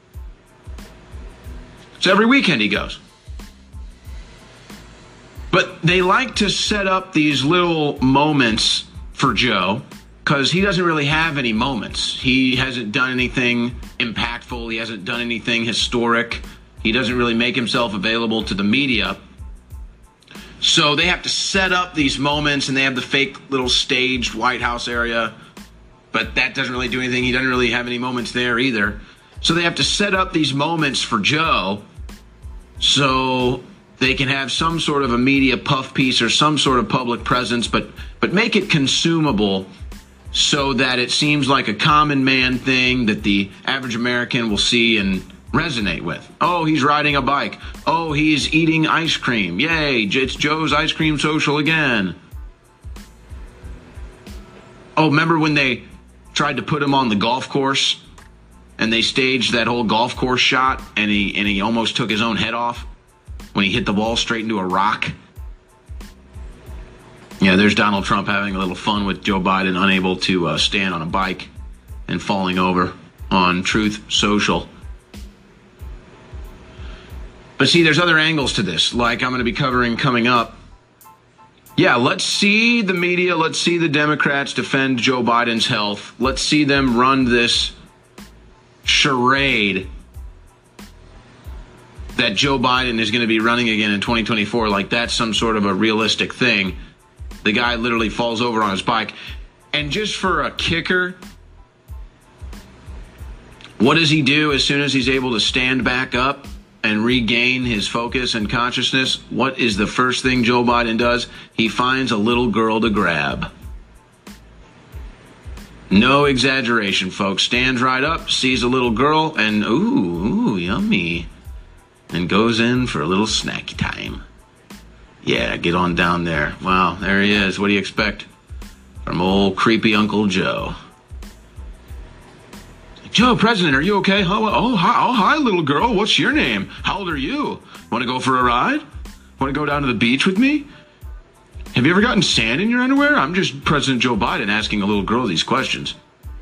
So every weekend he goes. But they like to set up these little moments for Joe because he doesn't really have any moments. He hasn't done anything impactful. He hasn't done anything historic. He doesn't really make himself available to the media. So they have to set up these moments, and they have the fake little staged White House area. But that doesn't really do anything. He doesn't really have any moments there either. So they have to set up these moments for Joe so they can have some sort of a media puff piece or some sort of public presence, but make it consumable so that it seems like a common man thing that the average American will see and resonate with. Oh, he's riding a bike. Oh, he's eating ice cream. Yay, it's Joe's Ice Cream Social again. Oh, remember when they tried to put him on the golf course and they staged that whole golf course shot and he almost took his own head off when he hit the ball straight into a rock? Yeah, there's Donald Trump having a little fun with Joe Biden, unable to stand on a bike and falling over on Truth Social. But see, there's other angles to this, like I'm going to be covering coming up. Yeah, let's see the media, let's see the Democrats defend Joe Biden's health. Let's see them run this charade that Joe Biden is going to be running again in 2024, like that's some sort of a realistic thing. The guy literally falls over on his bike. And just for a kicker, what does he do as soon as he's able to stand back up and regain his focus and consciousness? What is the first thing Joe Biden does? He finds a little girl to grab. No exaggeration, folks. Stands right up, sees a little girl, and ooh, yummy. And goes in for a little snacky time. Yeah, get on down there. Wow, there he is. What do you expect from old creepy Uncle Joe? Joe, President, are you okay? Oh, hi, little girl. What's your name? How old are you? Want to go for a ride? Want to go down to the beach with me? Have you ever gotten sand in your underwear? I'm just President Joe Biden asking a little girl these questions.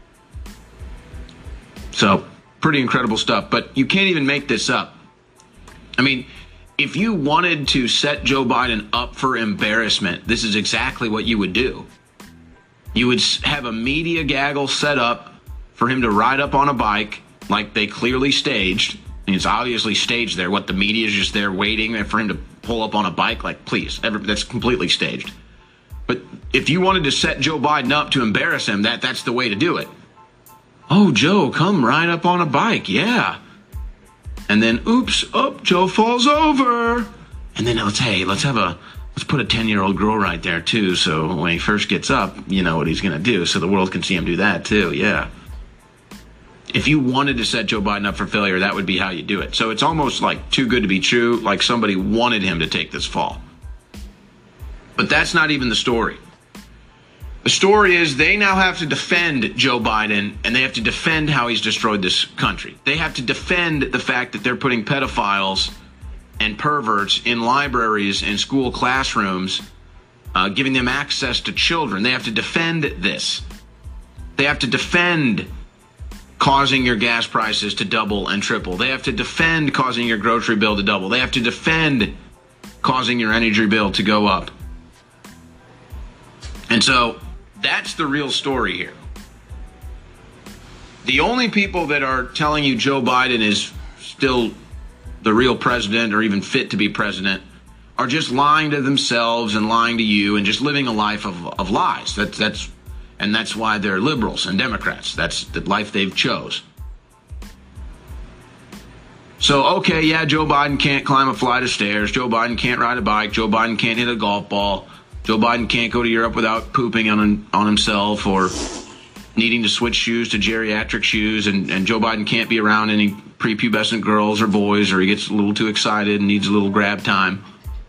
So, pretty incredible stuff. But you can't even make this up. I mean, if you wanted to set Joe Biden up for embarrassment, this is exactly what you would do. You would have a media gaggle set up for him to ride up on a bike like they clearly staged. And it's obviously staged there. What, the media is just there waiting for him to pull up on a bike? Like, please, that's completely staged. But if you wanted to set Joe Biden up to embarrass him, that's the way to do it. Oh, Joe, come ride up on a bike. Yeah. And then, oops, Joe falls over. And then let's put a 10-year-old girl right there too. So when he first gets up, you know what he's going to do. So the world can see him do that too. Yeah. If you wanted to set Joe Biden up for failure, that would be how you do it. So it's almost like too good to be true. Like somebody wanted him to take this fall. But that's not even the story. The story is they now have to defend Joe Biden, and they have to defend how he's destroyed this country. They have to defend the fact that they're putting pedophiles and perverts in libraries and school classrooms, giving them access to children. They have to defend this. They have to defend causing your gas prices to double and triple. They have to defend causing your grocery bill to double. They have to defend causing your energy bill to go up. And so that's the real story here. The only people that are telling you Joe Biden is still the real president or even fit to be president are just lying to themselves and lying to you and just living a life of lies. That's why they're liberals and Democrats. That's the life they've chose. So, okay, yeah, Joe Biden can't climb a flight of stairs. Joe Biden can't ride a bike. Joe Biden can't hit a golf ball. Joe Biden can't go to Europe without pooping on himself or needing to switch shoes to geriatric shoes. And Joe Biden can't be around any prepubescent girls or boys, or he gets a little too excited and needs a little grab time.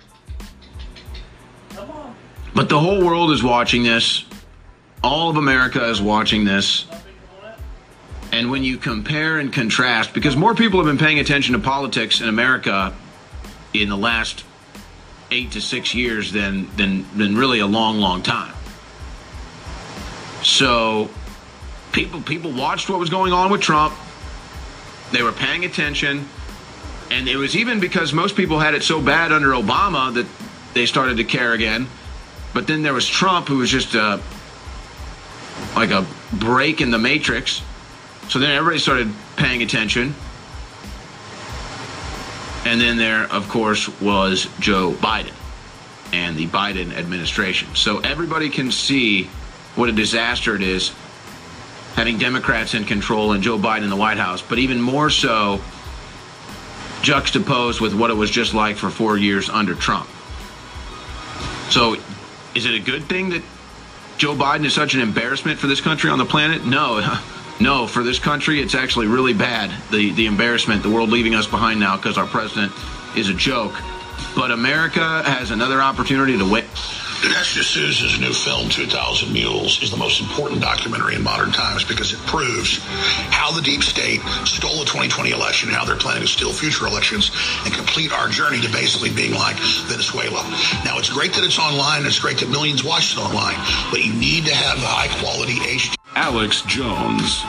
But the whole world is watching this. All of America is watching this. And when you compare and contrast, because more people have been paying attention to politics in America in the last 8 to 6 years than really a long time. So people watched what was going on with Trump. They were paying attention. And it was even because most people had it so bad under Obama that they started to care again. But then there was Trump, who was just like a break in the matrix. So then everybody started paying attention. And then there, of course, was Joe Biden and the Biden administration. So everybody can see what a disaster it is having Democrats in control and Joe Biden in the White House, but even more so juxtaposed with what it was just like for 4 years under Trump. So is it a good thing that Joe Biden is such an embarrassment for this country on the planet? No, for this country, it's actually really bad, the embarrassment, the world leaving us behind now because our president is a joke. But America has another opportunity to win. Dinesh D'Souza's new film, 2,000 Mules, is the most important documentary in modern times because it proves how the deep state stole the 2020 election, how they're planning to steal future elections, and complete our journey to basically being like Venezuela. Now, it's great that it's online, and it's great that millions watch it online, but you need to have the high-quality HD. Alex Jones.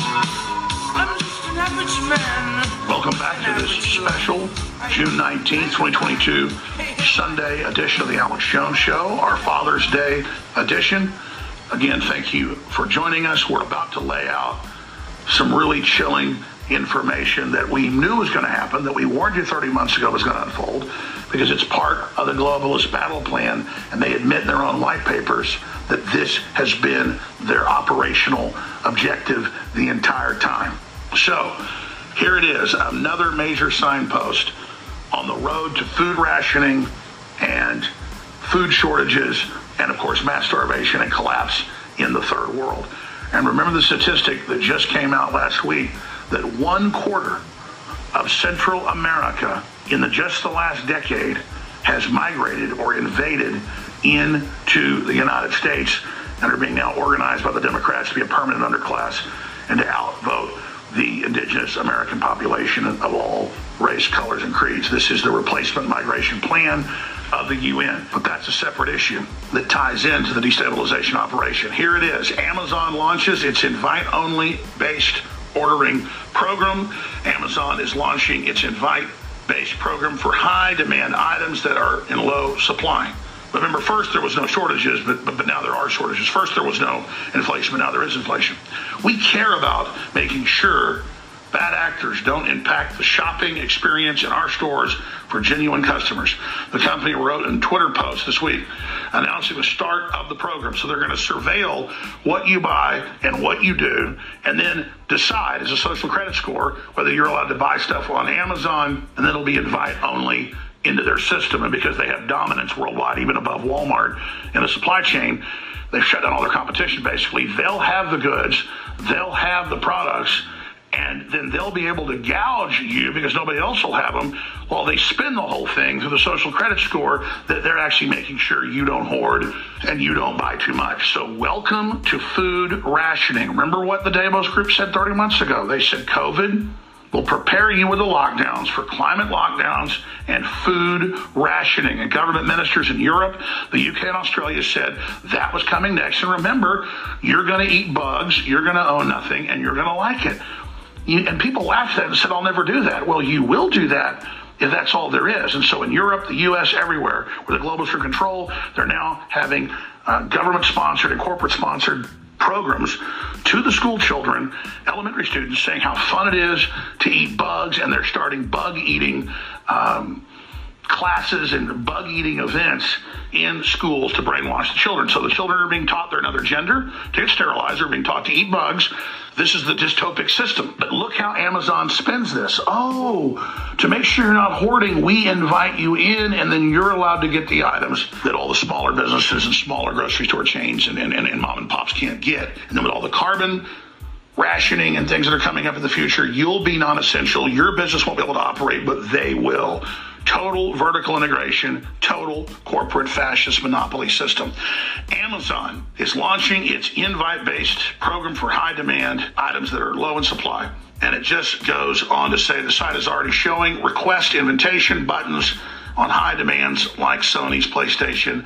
I'm just an average man. Welcome back to this special June 19th, 2022, Sunday edition of the Alex Jones Show, our Father's Day edition. Again, thank you for joining us. We're about to lay out some really chilling information that we knew was going to happen, that we warned you 30 months ago was going to unfold, because it's part of the globalist battle plan, and they admit in their own white papers that this has been their operational objective the entire time. So here it is, another major signpost on the road to food rationing and food shortages and, of course, mass starvation and collapse in the third world. And remember the statistic that just came out last week, that 1/4 of Central America in just the last decade has migrated or invaded into the United States and are being now organized by the Democrats to be a permanent underclass and to outvote the indigenous American population of all race, colors, and creeds. This is the replacement migration plan of the UN, but that's a separate issue that ties into the destabilization operation. Here it is. Amazon launches its invite-only based ordering program. Amazon is launching its invite-based program for high-demand items that are in low supply. Remember, first there was no shortages, but now there are shortages. First there was no inflation, but now there is inflation. We care about making sure Bad actors don't impact the shopping experience in our stores for genuine customers. The company wrote in a Twitter post this week announcing the start of the program. So they're going to surveil what you buy and what you do, and then decide as a social credit score whether you're allowed to buy stuff on Amazon, and then it'll be invite only into their system. And because they have dominance worldwide, even above Walmart in the supply chain, they've shut down all their competition basically. They'll have the goods, they'll have the products, and then they'll be able to gouge you because nobody else will have them while they spin the whole thing through the social credit score that they're actually making sure you don't hoard and you don't buy too much. So welcome to food rationing. Remember what the Davos group said 30 months ago? They said COVID will prepare you with the lockdowns for climate lockdowns and food rationing. And government ministers in Europe, the UK, and Australia said that was coming next. And remember, you're going to eat bugs, you're going to own nothing, and you're going to like it. And people laughed at that and said, I'll never do that. Well, you will do that if that's all there is. And so in Europe, the U.S., everywhere, where the globalists are in control, they're now having government-sponsored and corporate-sponsored programs to the school children, elementary students, saying how fun it is to eat bugs, and they're starting bug-eating classes and bug-eating events in schools to brainwash the children. So the children are being taught they're another gender, to get sterilized, they're being taught to eat bugs. This is the dystopic system. But look how Amazon spins this. Oh, to make sure you're not hoarding, we invite you in, and then you're allowed to get the items that all the smaller businesses and smaller grocery store chains and mom and pops can't get. And then with all the carbon rationing and things that are coming up in the future, you'll be non-essential. Your business won't be able to operate, but they will. Total vertical integration, total corporate fascist monopoly system. Amazon is launching its invite-based program for high-demand items that are low in supply. And it just goes on to say the site is already showing request invitation buttons on high demands like Sony's PlayStation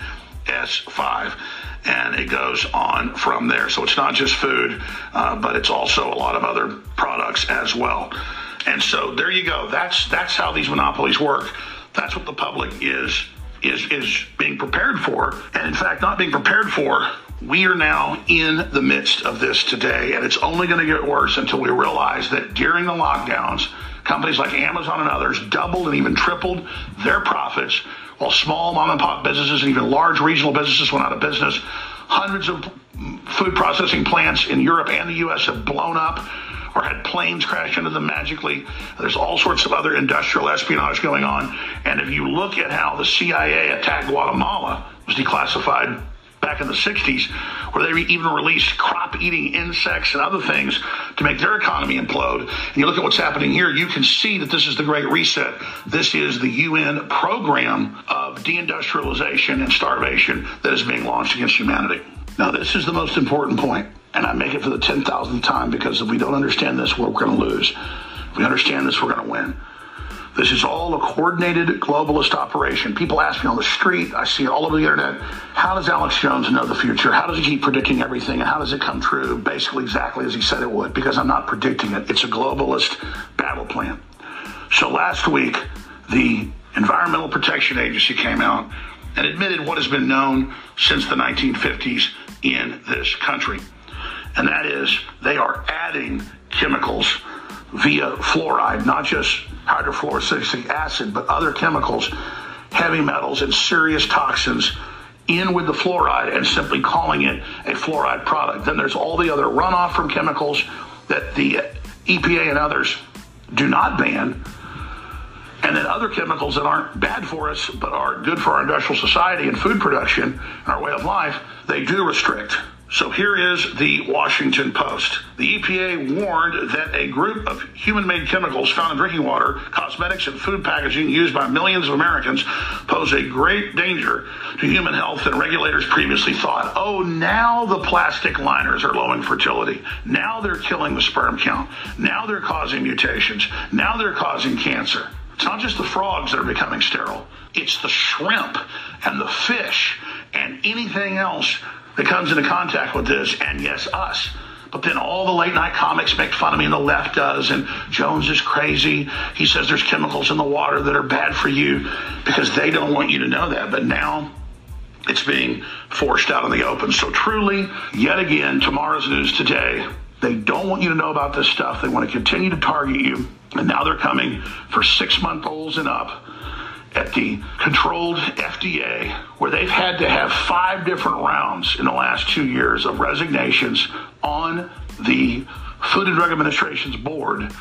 S5. And it goes on from there. So it's not just food, but it's also a lot of other products as well. And so there you go. That's how these monopolies work. That's what the public is being prepared for. And in fact, not being prepared for. We are now in the midst of this today, and it's only going to get worse until we realize that during the lockdowns, companies like Amazon and others doubled and even tripled their profits, while small mom and pop businesses and even large regional businesses went out of business. Hundreds of food processing plants in Europe and the U.S. have blown up or had planes crash into them magically. There's all sorts of other industrial espionage going on. And if you look at how the CIA attacked Guatemala, it was declassified back in the 60s, where they even released crop-eating insects and other things to make their economy implode. And you look at what's happening here, you can see that this is the Great Reset. This is the UN program of deindustrialization and starvation that is being launched against humanity. Now, this is the most important point, and I make it for the 10,000th time, because if we don't understand this, we're going to lose. If we understand this, we're going to win. This is all a coordinated globalist operation. People ask me on the street, I see it all over the internet, how does Alex Jones know the future? How does he keep predicting everything? And how does it come true? Basically exactly as he said it would, because I'm not predicting it. It's a globalist battle plan. So last week, the Environmental Protection Agency came out and admitted what has been known since the 1950s in this country. And that is, they are adding chemicals via fluoride, not just hydrofluoric acid, but other chemicals, heavy metals, and serious toxins in with the fluoride, and simply calling it a fluoride product. Then there's all the other runoff from chemicals that the EPA and others do not ban. And then other chemicals that aren't bad for us, but are good for our industrial society and food production and our way of life, they do restrict. So here is the Washington Post. The EPA warned that a group of human-made chemicals found in drinking water, cosmetics, and food packaging used by millions of Americans pose a great danger to human health than regulators previously thought. Oh, now the plastic liners are low in fertility. Now they're killing the sperm count. Now they're causing mutations. Now they're causing cancer. It's not just the frogs that are becoming sterile. It's the shrimp and the fish and anything else that comes into contact with this, and yes, us. But then all the late night comics make fun of me, and the left does, and Jones is crazy. He says there's chemicals in the water that are bad for you because they don't want you to know that. But now it's being forced out in the open. So truly, yet again, tomorrow's news today They don't want you to know about this stuff. They want to continue to target you. And now they're coming for 6-month-olds and up at the controlled FDA, where they've had to have 5 different rounds in the last 2 years of resignations on the Food and Drug Administration's board,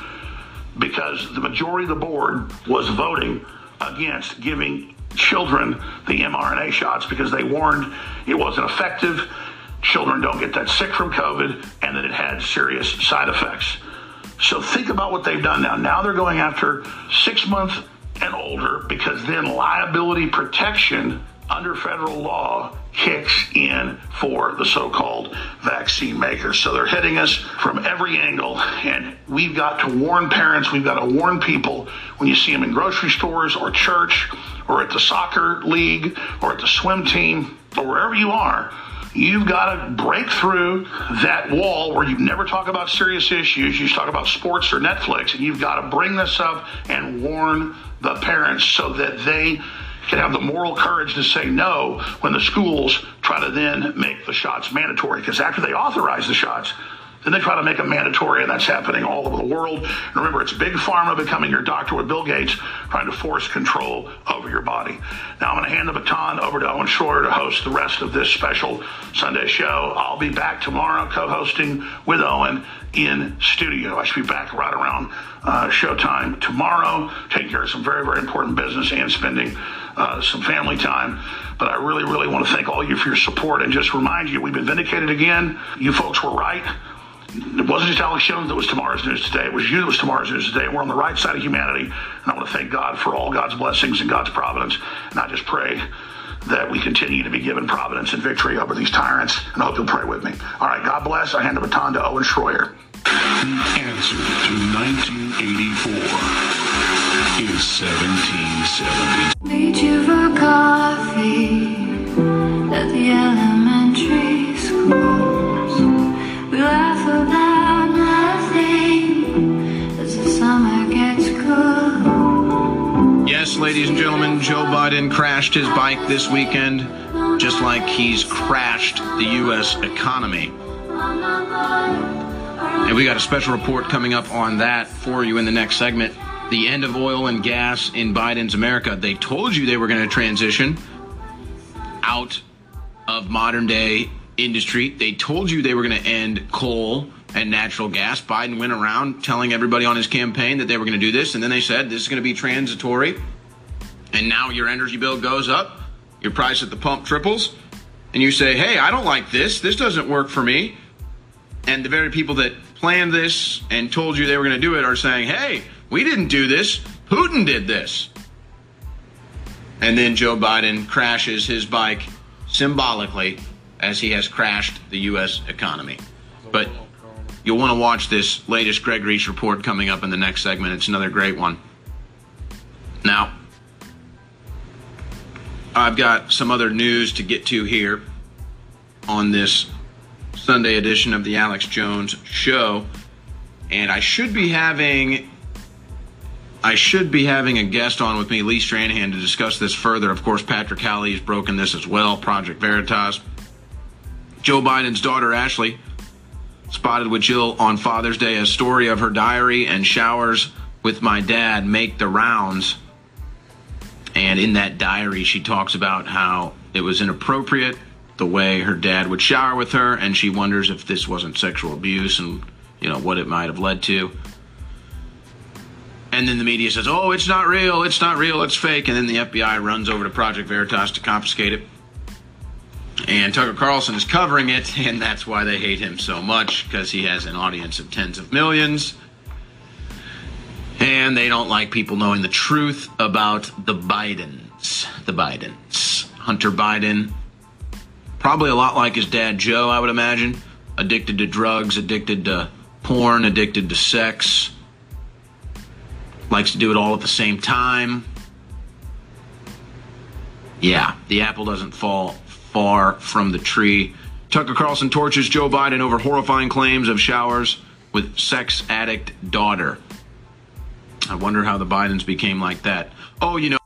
because the majority of the board was voting against giving children the mRNA shots because they warned it wasn't effective. Children don't get that sick from COVID, and that it had serious side effects. So think about what they've done now. Now they're going after 6 months and older, because then liability protection under federal law kicks in for the so-called vaccine makers. So they're hitting us from every angle, and we've got to warn parents, we've got to warn people when you see them in grocery stores or church or at the soccer league or at the swim team or wherever you are. You've got to break through that wall where you never talk about serious issues. You just talk about sports or Netflix, and you've got to bring this up and warn the parents so that they can have the moral courage to say no when the schools try to then make the shots mandatory. Because after they authorize the shots, then they try to make them mandatory, and that's happening all over the world. And remember, it's Big Pharma becoming your doctor with Bill Gates, trying to force control over your body. Now I'm going to hand the baton over to Owen Schroyer to host the rest of this special Sunday show. I'll be back tomorrow co-hosting with Owen in studio. I should be back right around showtime tomorrow, taking care of some very, very important business and spending some family time. But I really, really want to thank all of you for your support and just remind you, we've been vindicated again. You folks were right. It wasn't just Alex Jones that was tomorrow's news today. It was you that was tomorrow's news today. We're on the right side of humanity. And I want to thank God for all God's blessings and God's providence. And I just pray that we continue to be given providence and victory over these tyrants. And I hope you'll pray with me. All right, God bless. I hand the baton to Owen Schroyer. The answer to 1984 is 1770. Meet you for coffee at the elementary schools. We laugh about nothing as the summer gets cool. Yes, ladies and gentlemen, Joe Biden crashed his bike this weekend, just like he's crashed the U.S. economy. And we got a special report coming up on that for you in the next segment. The end of oil and gas in Biden's America. They told you they were going to transition out of modern day industry. They told you they were going to end coal and natural gas. Biden went around telling everybody on his campaign that they were going to do this, and then they said this is going to be transitory. And now your energy bill goes up, your price at the pump triples, and you say, hey, I don't like this. This doesn't work for me. And the very people that planned this and told you they were going to do it are saying, hey, we didn't do this. Putin did this. And then Joe Biden crashes his bike symbolically as he has crashed the U.S. economy. But you'll want to watch this latest Greg Reese report coming up in the next segment. It's another great one. Now, I've got some other news to get to here on this Sunday edition of the Alex Jones Show. And I should be having a guest on with me, Lee Stranahan, to discuss this further. Of course, Patrick Halley has broken this as well, Project Veritas. Joe Biden's daughter, Ashley, spotted with Jill on Father's Day. A story of her diary and showers with my dad make the rounds. And in that diary, she talks about how it was inappropriate, the way her dad would shower with her, and she wonders if this wasn't sexual abuse and, what it might have led to. And then the media says, oh, it's not real, it's fake. And then the FBI runs over to Project Veritas to confiscate it. And Tucker Carlson is covering it, and that's why they hate him so much, because he has an audience of tens of millions. And they don't like people knowing the truth about the Bidens. Hunter Biden, probably a lot like his dad Joe, I would imagine. Addicted to drugs, addicted to porn, addicted to sex. Likes to do it all at the same time. Yeah, the apple doesn't fall far from the tree. Tucker Carlson torches Joe Biden over horrifying claims of showers with sex addict daughter. I wonder how the Bidens became like that. Oh,